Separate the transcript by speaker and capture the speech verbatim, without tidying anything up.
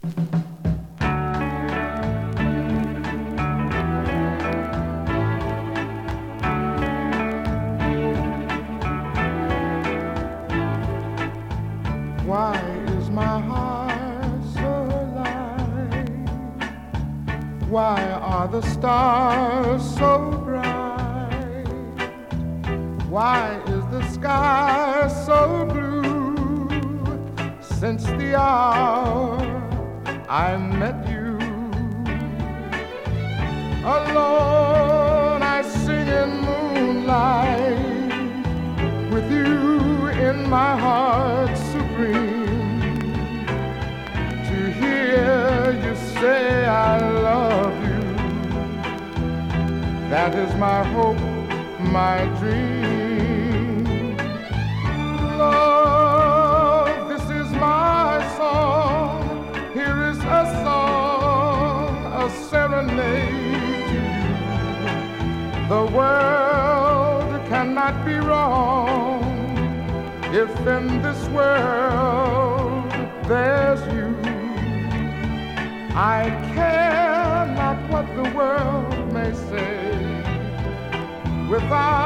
Speaker 1: Why is my heart so light? Why are the stars so bright? Why is the sky so blue? Since the hour I met you, alone I sing in moonlight, with you in my heart supreme. To hear you say I love you, that is my hope, my dream. Love, this is my song. Here is a song, a serenade to you. The world cannot be wrong if in this world there's you. I care not what the world may say, without